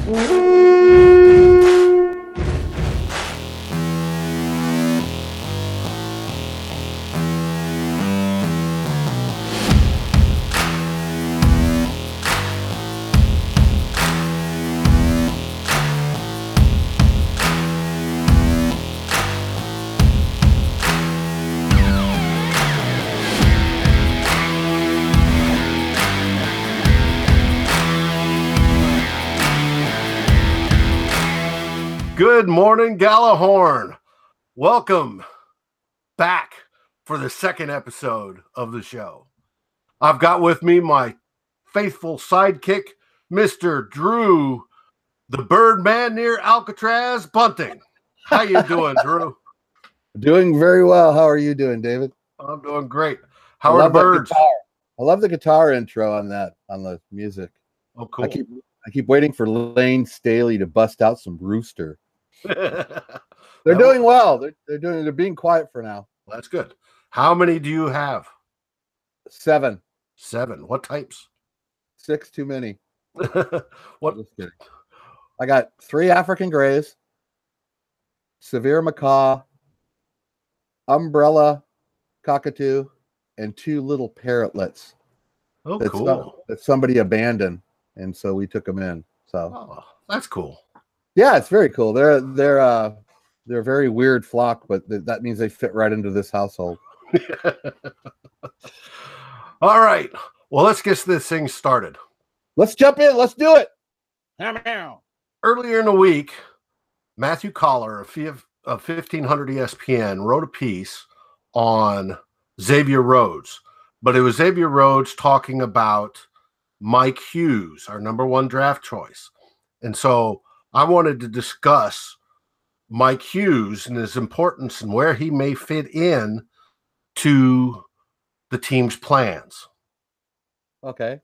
Good morning, Gallahorn. Welcome back for the second episode of the show. I've got with me my faithful sidekick, Mr. Drew, the Birdman near Alcatraz Bunting. How you doing, Drew? Doing very well. How are you doing, David? I'm doing great. How are the birds? I love the guitar intro on the music. Oh, cool. I keep waiting for Lane Staley to bust out some Rooster. They're doing well. They're being quiet for now. That's good. How many do you have? 7. 7. What types? 6 too many. What? Just kidding. I got 3 African Greys, Severe Macaw, Umbrella Cockatoo, and 2 little parrotlets. Oh, cool. That somebody abandoned, and so we took them in. So that's cool. Yeah, it's very cool. They're a very weird flock, but that means they fit right into this household. All right. Well, let's get this thing started. Let's jump in. Let's do it. Earlier in the week, Matthew Collar of 1500 ESPN wrote a piece on Xavier Rhodes, but it was Xavier Rhodes talking about Mike Hughes, our number 1 draft choice. And so I wanted to discuss Mike Hughes and his importance and where he may fit in to the team's plans. Okay.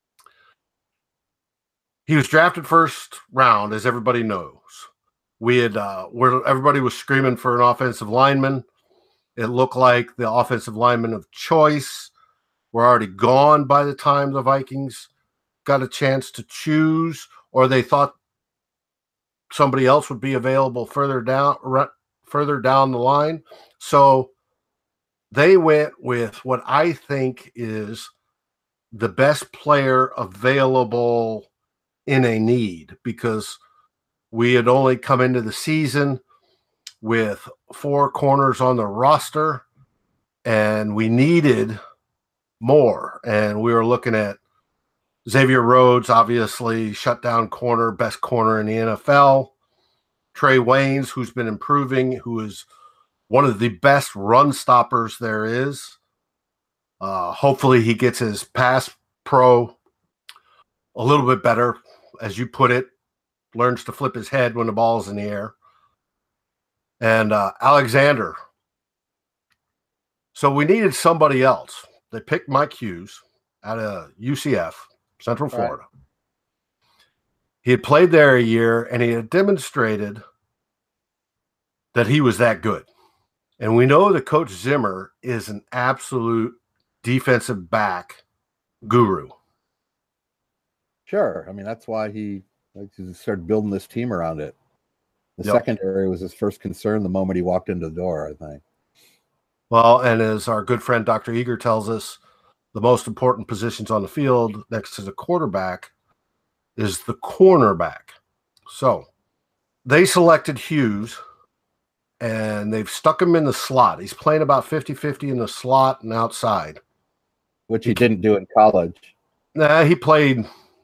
He was drafted first round, as everybody knows. We had where everybody was screaming for an offensive lineman. It looked like the offensive lineman of choice were already gone by the time the Vikings got a chance to choose, or they thought somebody else would be available further down the line. So they went with what I think is the best player available in a need, because we had only come into the season with 4 corners on the roster and we needed more. And we were looking at Xavier Rhodes, obviously shutdown corner, best corner in the NFL. Trey Waynes, who's been improving, who is one of the best run stoppers there is. Hopefully he gets his pass pro a little bit better, as you put it, learns to flip his head when the ball's in the air. And Alexander. So we needed somebody else. They picked Mike Hughes out of UCF. Central Florida. Right. He had played there a year, and he had demonstrated that he was that good. And we know that Coach Zimmer is an absolute defensive back guru. Sure. I mean, that's why he started building this team around it. The secondary was his first concern the moment he walked into the door, I think. Well, and as our good friend Dr. Eager tells us, the most important positions on the field next to the quarterback is the cornerback. So they selected Hughes, and they've stuck him in the slot. He's playing about 50-50 in the slot and outside. Which he didn't do in college. Nah, he played,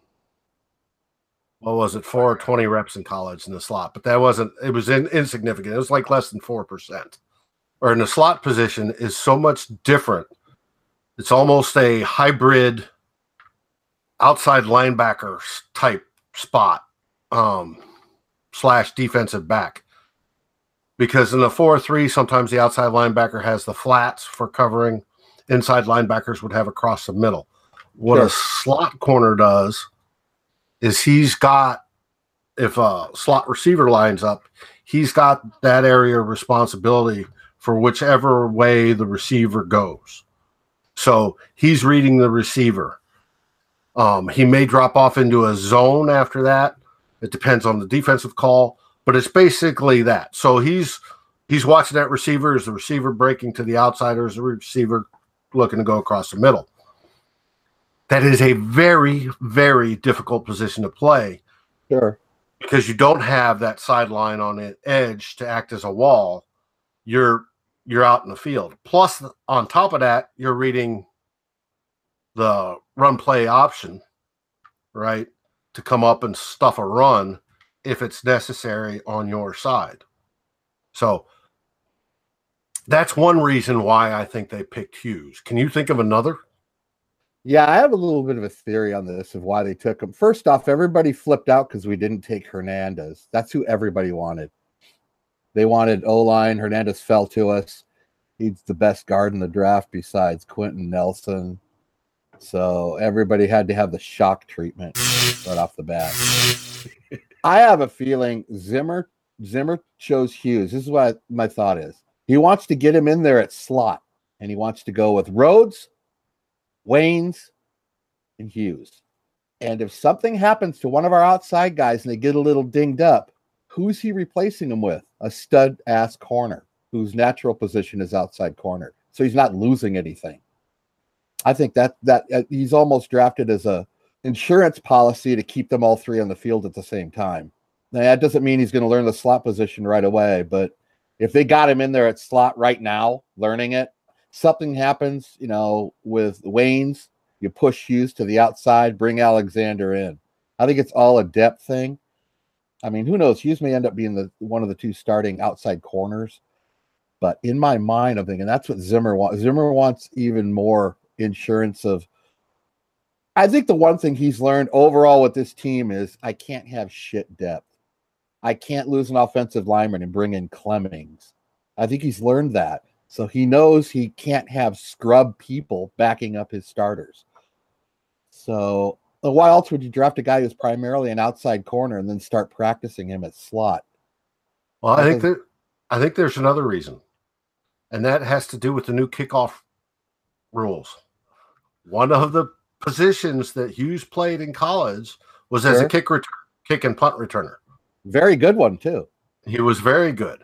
4 or 20 reps in college in the slot. But that wasn't – it was insignificant. It was like less than 4%. Or in the slot position is so much different. It's almost a hybrid outside linebacker type spot / defensive back. Because in the 4-3, sometimes the outside linebacker has the flats for covering. Inside linebackers would have across the middle. What a slot corner does is he's got, if a slot receiver lines up, he's got that area of responsibility for whichever way the receiver goes. So he's reading the receiver. He may drop off into a zone after that, It depends on the defensive call, but it's basically that. So he's watching that receiver. Is the receiver breaking to the outside, or is the receiver looking to go across the middle? That is a very, very difficult position to play. Sure. Because you don't have that sideline on the edge to act as a wall. You're out in the field. Plus, on top of that, you're reading the run play option, right, to come up and stuff a run if it's necessary on your side. So that's one reason why I think they picked Hughes. Can you think of another? Yeah, I have a little bit of a theory on this of why they took him. First off, everybody flipped out because we didn't take Hernandez. That's who everybody wanted. They wanted O-line. Hernandez fell to us. He's the best guard in the draft besides Quentin Nelson. So everybody had to have the shock treatment right off the bat. I have a feeling Zimmer chose Hughes. This is what my thought is. He wants to get him in there at slot, and he wants to go with Rhodes, Waynes, and Hughes. And if something happens to one of our outside guys and they get a little dinged up, who's he replacing him with? A stud-ass corner whose natural position is outside corner. So he's not losing anything. I think that he's almost drafted as a insurance policy to keep them all three on the field at the same time. Now, that doesn't mean he's going to learn the slot position right away, but if they got him in there at slot right now, learning it, something happens, with Waynes, you push Hughes to the outside, bring Alexander in. I think it's all a depth thing. I mean, who knows? Hughes may end up being one of the two starting outside corners. But in my mind, I'm thinking that's what Zimmer wants. Zimmer wants even more insurance of. I think the one thing he's learned overall with this team is I can't have shit depth. I can't lose an offensive lineman and bring in Clemmings. I think he's learned that. So he knows he can't have scrub people backing up his starters. So why else would you draft a guy who's primarily an outside corner and then start practicing him at slot? Well, I think there's another reason, and that has to do with the new kickoff rules. One of the positions that Hughes played in college was as a kick and punt returner. Very good one, too. He was very good.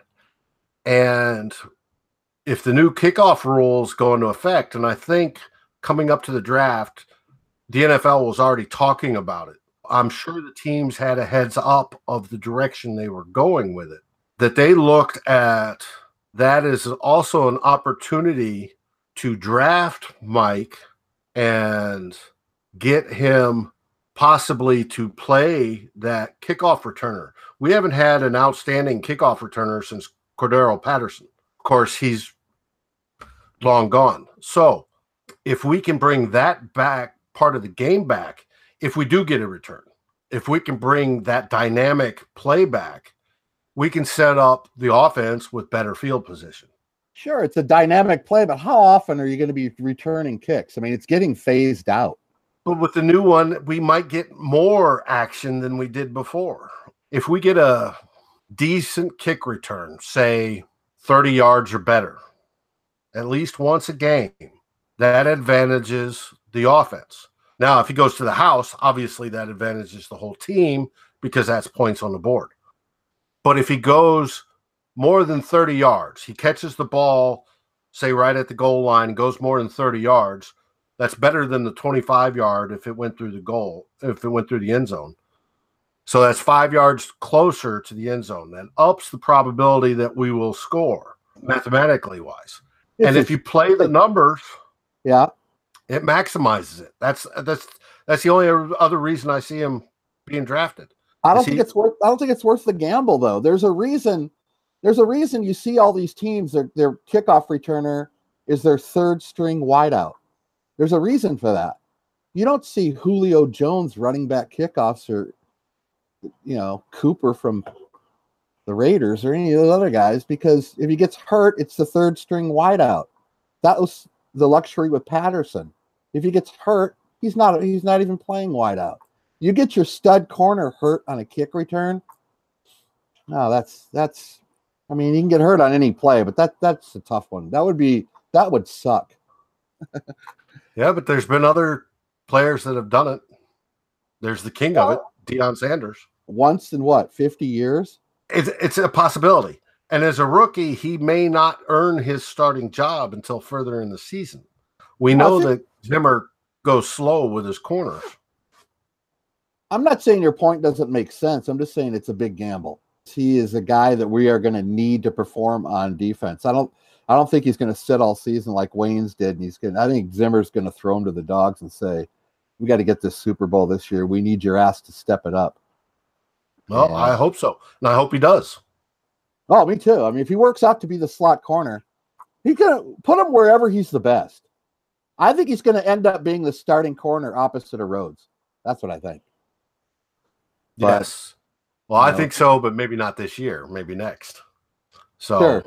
And if the new kickoff rules go into effect, and I think coming up to the draft, the NFL was already talking about it. I'm sure the teams had a heads up of the direction they were going with it, that they looked at that as also an opportunity to draft Mike and get him possibly to play that kickoff returner. We haven't had an outstanding kickoff returner since Cordero Patterson. Of course, he's long gone. So if we can bring that back, part of the game back, if we do get a return, if we can bring that dynamic play back, we can set up the offense with better field position. Sure, it's a dynamic play, but how often are you going to be returning kicks? I mean, it's getting phased out. But with the new one, we might get more action than we did before. If we get a decent kick return, say 30 yards or better, at least once a game, that advantages the offense. Now, if he goes to the house, obviously that advantages the whole team because that's points on the board. But if he goes more than 30 yards, he catches the ball, say right at the goal line, goes more than 30 yards, that's better than the 25-yard if it went through the goal, if it went through the end zone. So that's 5 yards closer to the end zone. That ups the probability that we will score, mathematically wise. And if you play the numbers, yeah, it maximizes it. That's the only other reason I see him being drafted. I don't think it's worth the gamble, though. There's a reason you see all these teams, their kickoff returner is their third string wideout. There's a reason for that. You don't see Julio Jones running back kickoffs or, Cooper from the Raiders or any of those other guys, because if he gets hurt, it's the third string wideout. That was the luxury with Patterson. If he gets hurt, he's not even playing wideout. You get your stud corner hurt on a kick return. No, that's. I mean, you can get hurt on any play, but that's a tough one. That would suck. Yeah, but there's been other players that have done it. There's the king of it, Deion Sanders. once in what, 50 years? It's a possibility. And as a rookie, he may not earn his starting job until further in the season. We know that Zimmer goes slow with his corners. I'm not saying your point doesn't make sense. I'm just saying it's a big gamble. He is a guy that we are going to need to perform on defense. I don't think he's going to sit all season like Wayne's did. And I think Zimmer's going to throw him to the dogs and say, we got to get this Super Bowl this year. We need your ass to step it up. Well, I hope so. And I hope he does. Oh, me too. I mean, if he works out to be the slot corner, he's going to put him wherever he's the best. I think he's going to end up being the starting corner opposite of Rhodes. That's what I think. Yes. Well, I think so, but maybe not this year. Maybe next. So, sure.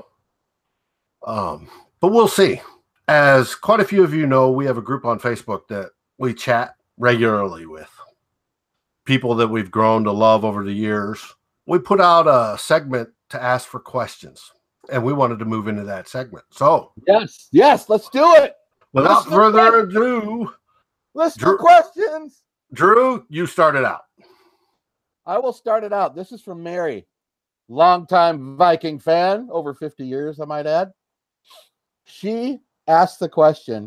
But we'll see. As quite a few of you know, we have a group on Facebook that we chat regularly with people that we've grown to love over the years. We put out a segment to ask for questions, and we wanted to move into that segment. So, yes, let's do it. Without further ado, listener questions. Drew, you start it out. I will start it out. This is from Mary, longtime Viking fan, over 50 years, I might add. She asked the question,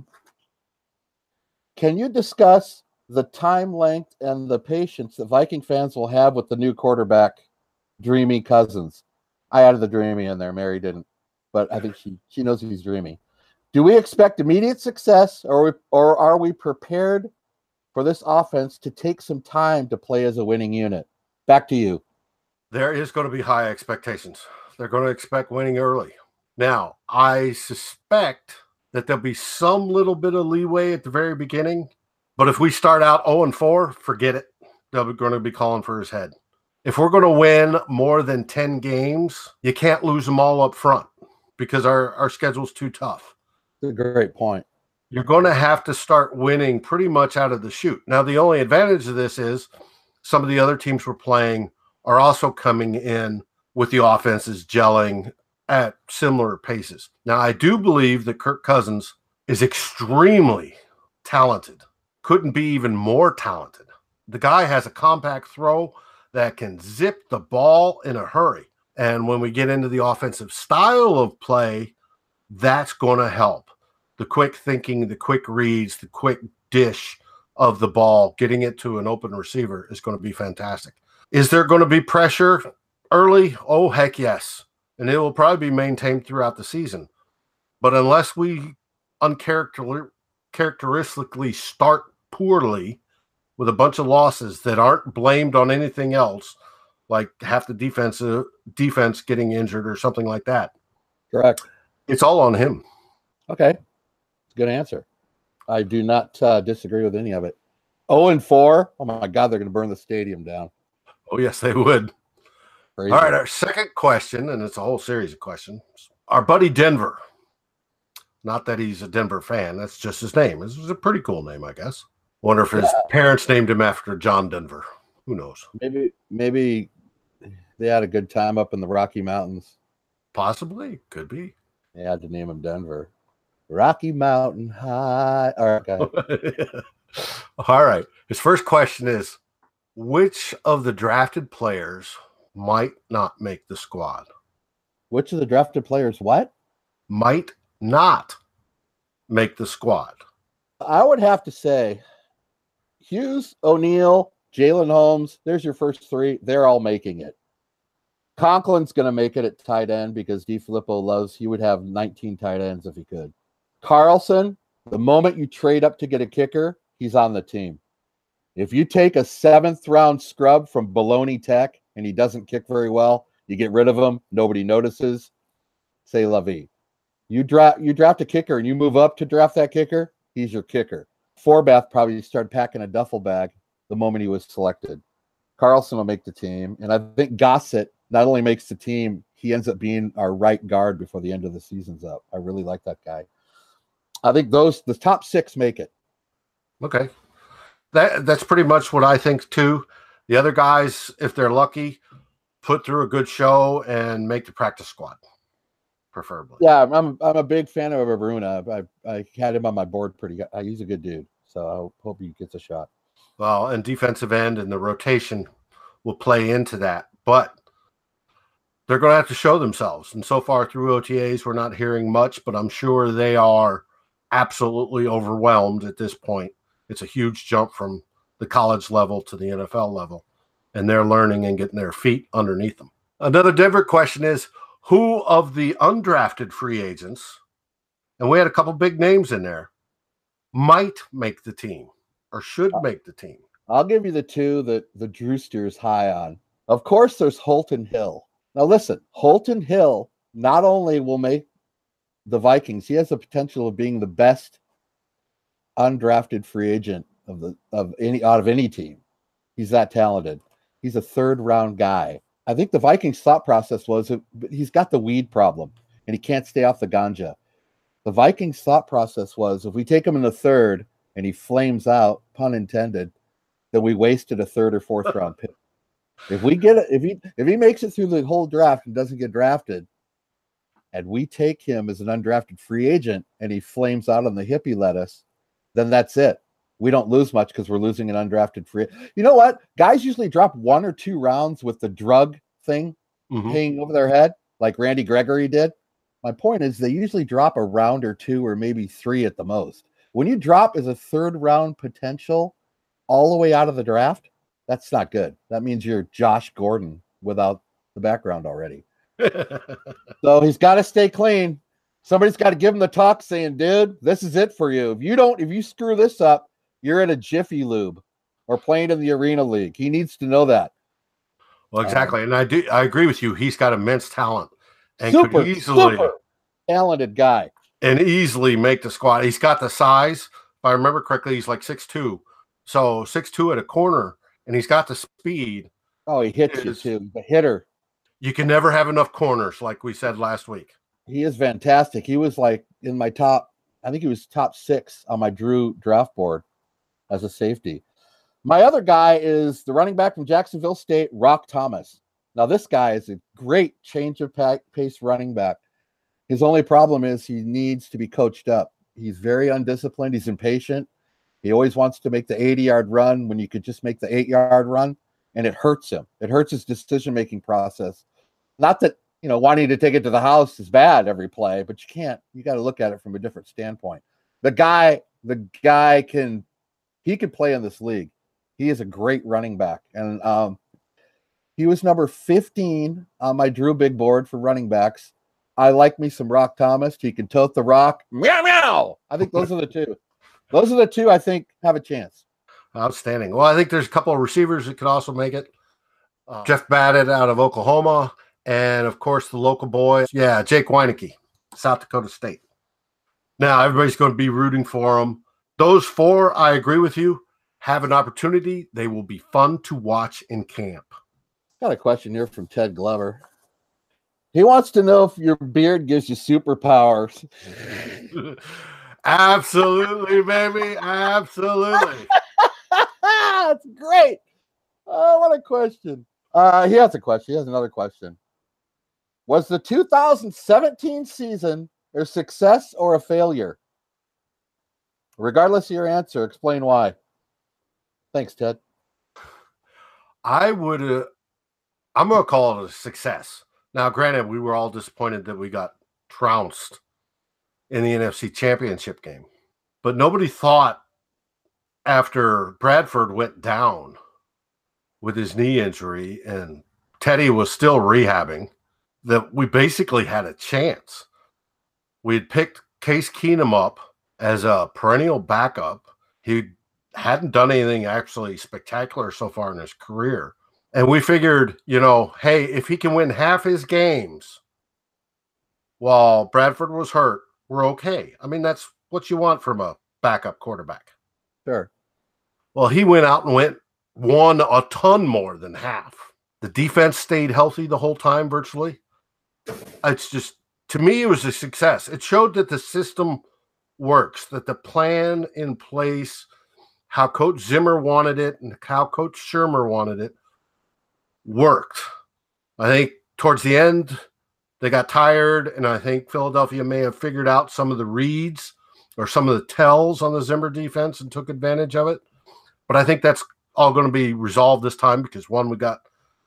can you discuss the time length and the patience that Viking fans will have with the new quarterback, Dreamy Cousins? I added the Dreamy in there. Mary didn't, but I think she knows he's dreamy. Do we expect immediate success, or are we prepared for this offense to take some time to play as a winning unit? Back to you. There is going to be high expectations. They're going to expect winning early. Now, I suspect that there'll be some little bit of leeway at the very beginning, but if we start out 0-4, forget it. They're going to be calling for his head. If we're going to win more than 10 games, you can't lose them all up front because our schedule's too tough. That's a great point. You're going to have to start winning pretty much out of the chute. Now, the only advantage of this is some of the other teams we're playing are also coming in with the offenses gelling at similar paces. Now, I do believe that Kirk Cousins is extremely talented. Couldn't be even more talented. The guy has a compact throw that can zip the ball in a hurry. And when we get into the offensive style of play, that's going to help. The quick thinking, the quick reads, the quick dish of the ball, getting it to an open receiver is going to be fantastic. Is there going to be pressure early? Oh, heck yes. And it will probably be maintained throughout the season. But unless we uncharacteristically start poorly with a bunch of losses that aren't blamed on anything else, like half the defense getting injured or something like that. Correct. It's all on him. Okay. Good answer. I do not disagree with any of it. 0-4. Oh my God, they're going to burn the stadium down. Oh yes, they would. Crazy. All right, our second question, and it's a whole series of questions. Our buddy Denver. Not that he's a Denver fan. That's just his name. This was a pretty cool name, I guess. Wonder if his parents named him after John Denver. Who knows? Maybe they had a good time up in the Rocky Mountains. Possibly. Could be. They had to name him Denver. Rocky Mountain High. All right, All right. His first question is, which of the drafted players might not make the squad? Which of the drafted players what? Might not make the squad. I would have to say Hughes, O'Neal, Jalen Holmes, there's your first three. They're all making it. Conklin's going to make it at tight end because DeFilippo he would have 19 tight ends if he could. Carlson, the moment you trade up to get a kicker, he's on the team. If you take a 7th round scrub from Bologna Tech and he doesn't kick very well, you get rid of him. Nobody notices. Say la vie. You draft a kicker and you move up to draft that kicker, he's your kicker. Forbath probably started packing a duffel bag the moment he was selected. Carlson will make the team. And I think Gossett not only makes the team, he ends up being our right guard before the end of the season's up. I really like that guy. I think the top 6 make it. Okay. That's pretty much what I think too. The other guys, if they're lucky, put through a good show and make the practice squad, preferably. Yeah, I'm a big fan of Bruna. I had him on my board pretty good. He's a good dude, so I hope he gets a shot. Well, and defensive end and the rotation will play into that. But they're going to have to show themselves. And so far through OTAs, we're not hearing much, but I'm sure they are absolutely overwhelmed at this point. It's a huge jump from the college level to the NFL level, and they're learning and getting their feet underneath them. Another Denver question is, who of the undrafted free agents, and we had a couple big names in there, might make the team or should make the team? I'll give you the two that the Drewster is high on. Of course, there's Holton Hill. Now, listen, Holton Hill not only will make the Vikings, he has the potential of being the best undrafted free agent of any team. He's that talented. He's a third-round guy. I think the Vikings' thought process was he's got the weed problem and he can't stay off the ganja. The Vikings' thought process was if we take him in the third and he flames out, pun intended, then we wasted a third or fourth round pick. If he makes it through the whole draft and doesn't get drafted, and we take him as an undrafted free agent and he flames out on the hippie lettuce, then that's it. We don't lose much because we're losing an undrafted free. You know what? Guys usually drop 1 or 2 rounds with the drug thing hanging over their head, like Randy Gregory did. My point is they usually drop a round or 2 or maybe 3 at the most. When you drop as a third round potential all the way out of the draft, that's not good. That means you're Josh Gordon without the background already. So he's got to stay clean. Somebody's got to give him the talk saying, dude, this is it for you. If you screw this up, you're at a Jiffy Lube or playing in the Arena League. He needs to know that. Well, exactly. And I agree with you. He's got immense talent and super talented guy. And easily make the squad. He's got the size. If I remember correctly, he's like 6'2". So 6'2" at a corner, and he's got the speed. Oh, he hits you too. The hitter. You can never have enough corners, like we said last week. He is fantastic. He was like in my top, I think he was top 6 on my Drew draft board as a safety. My other guy is the running back from Jacksonville State, Rock Thomas. Now, this guy is a great change of pace running back. His only problem is he needs to be coached up. He's very undisciplined. He's impatient. He always wants to make the 80-yard run when you could just make the 8-yard run, and it hurts him. It hurts his decision-making process. Not that, wanting to take it to the house is bad every play, but you got to look at it from a different standpoint. The guy can play in this league. He is a great running back. And he was number 15 on my Drew big board for running backs. I like me some Rock Thomas. He can tote the rock. Meow, meow. I think those are the two. Those are the two I think have a chance. Outstanding. Well, I think there's a couple of receivers that could also make it. Jeff Badett out of Oklahoma. And, of course, the local boy. Yeah, Jake Weineke, South Dakota State. Now, everybody's going to be rooting for him. Those 4, I agree with you, have an opportunity. They will be fun to watch in camp. Got a question here from Ted Glover. He wants to know if your beard gives you superpowers. Absolutely, baby. Absolutely. That's great. Oh, what a question. He has a question. He has another question. Was the 2017 season a success or a failure? Regardless of your answer, explain why. Thanks, Ted. I'm going to call it a success. Now, granted, we were all disappointed that we got trounced in the NFC Championship game. But nobody thought after Bradford went down with his knee injury and Teddy was still rehabbing that we basically had a chance. We had picked Case Keenum up as a perennial backup. He hadn't done anything actually spectacular so far in his career. And we figured, hey, if he can win half his games while Bradford was hurt, we're okay. I mean, that's what you want from a backup quarterback. Sure. Well, he went out and won a ton more than half. The defense stayed healthy the whole time, virtually. It's just, to me, it was a success. It showed that the system works, that the plan in place, how Coach Zimmer wanted it and how Coach Shermer wanted it, worked. I think towards the end, they got tired, and I think Philadelphia may have figured out some of the reads or some of the tells on the Zimmer defense and took advantage of it. But I think that's all going to be resolved this time because, one, we got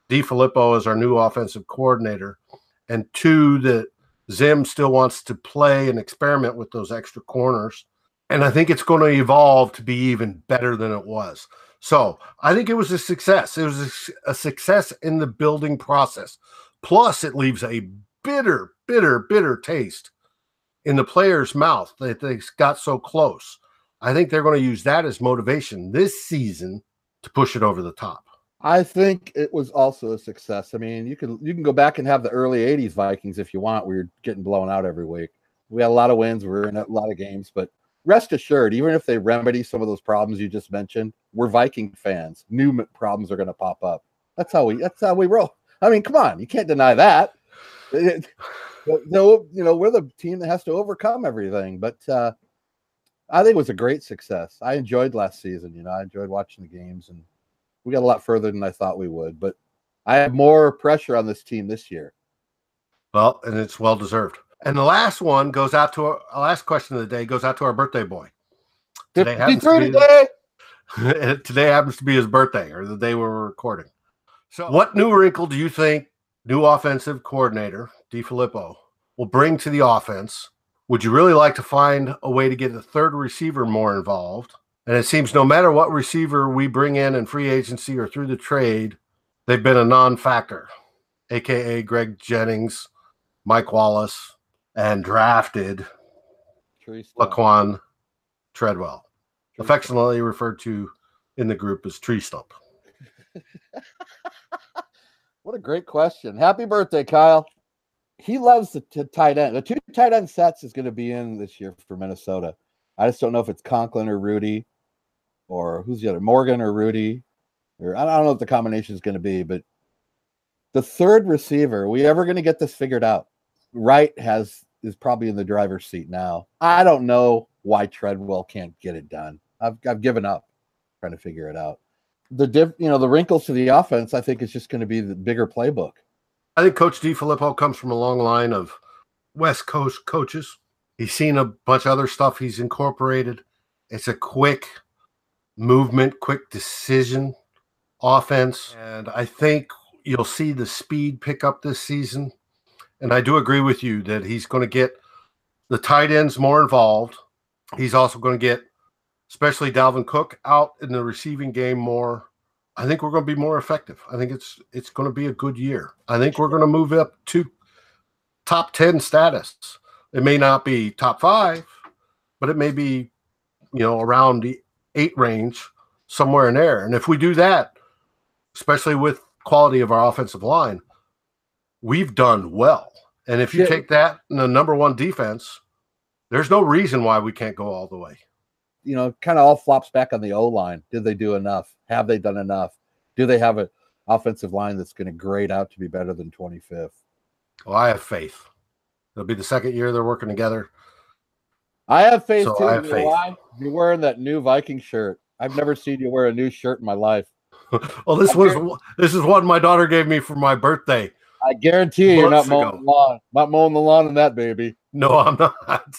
DeFilippo as our new offensive coordinator, and 2, that Zim still wants to play and experiment with those extra corners. And I think it's going to evolve to be even better than it was. So I think it was a success. It was a success in the building process. Plus, it leaves a bitter, bitter, bitter taste in the player's mouth that they got so close. I think they're going to use that as motivation this season to push it over the top. I think it was also a success. I mean, you can go back and have the early 80s Vikings if you want. We were getting blown out every week. We had a lot of wins. We were in a lot of games, but rest assured, even if they remedy some of those problems you just mentioned, we're Viking fans. New problems are going to pop up. That's how we roll. I mean, come on, you can't deny that. We're the team that has to overcome everything. But I think it was a great success. I enjoyed last season. I enjoyed watching the games, and we got a lot further than I thought we would. But I have more pressure on this team this year. Well, and it's well deserved. And the last one goes out to our last question of the day goes out to our birthday boy. Today happens to be his birthday, or the day we're recording. So what new wrinkle do you think new offensive coordinator, DeFilippo, will bring to the offense? Would you really like to find a way to get the third receiver more involved? And it seems no matter what receiver we bring in free agency or through the trade, they've been a non-factor, a.k.a. Greg Jennings, Mike Wallace, and drafted Laquan Treadwell, affectionately referred to in the group as Tree Stump. What a great question. Happy birthday, Kyle. He loves the tight end. The 2 tight end sets is going to be in this year for Minnesota. I just don't know if it's Conklin or Rudy, or who's the other, Morgan or Rudy, or I don't know what the combination is going to be, but the third receiver, are we ever going to get this figured out? Wright is probably in the driver's seat now. I don't know why Treadwell can't get it done. I've given up trying to figure it out. The wrinkles to the offense, I think, is just going to be the bigger playbook. I think Coach DeFilippo comes from a long line of West Coast coaches. He's seen a bunch of other stuff he's incorporated. It's a quick movement, quick decision offense. And I think you'll see the speed pick up this season. And I do agree with you that he's going to get the tight ends more involved. He's also going to get, especially Dalvin Cook, out in the receiving game more. I think we're going to be more effective. I think it's going to be a good year. I think we're going to move up to top 10 status. It may not be top 5, but it may be, around the 8 range, somewhere in there. And if we do that, especially with quality of our offensive line, we've done well. And if you take that in the number 1 defense, there's no reason why we can't go all the way. Kind of all flops back on the O-line. Did they do enough? Have they done enough? Do they have an offensive line that's going to grade out to be better than 25th? Well, I have faith. It'll be the second year they're working together. I have faith too. I have faith. Why? You're wearing that new Viking shirt. I've never seen you wear a new shirt in my life. Well, this is one my daughter gave me for my birthday. I guarantee you're not mowing the lawn. Not mowing the lawn in that baby. No, I'm not.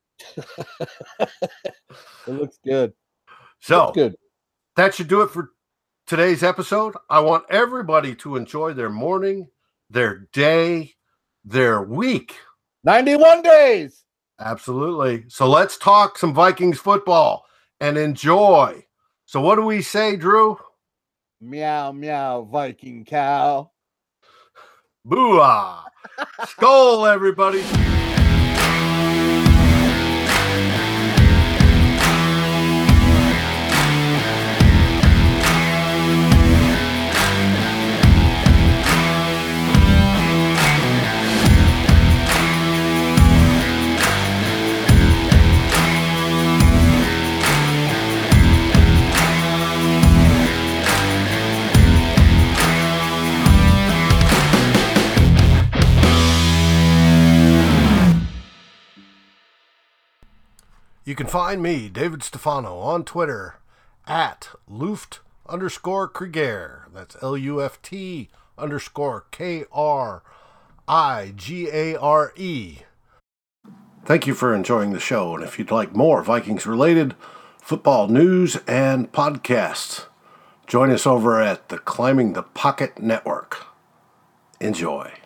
It looks good. So good. That should do it for today's episode. I want everybody to enjoy their morning, their day, their week. 91 days. Absolutely. So let's talk some Vikings football and enjoy. So what do we say, Drew? Meow, meow, Viking cow. Boo-ah. Skol, everybody. You can find me, David Stefano, on Twitter at Luft_Krieger. That's LUFT_KRIGARE. Thank you for enjoying the show. And if you'd like more Vikings-related football news and podcasts, Join us over at the Climbing the Pocket Network. Enjoy.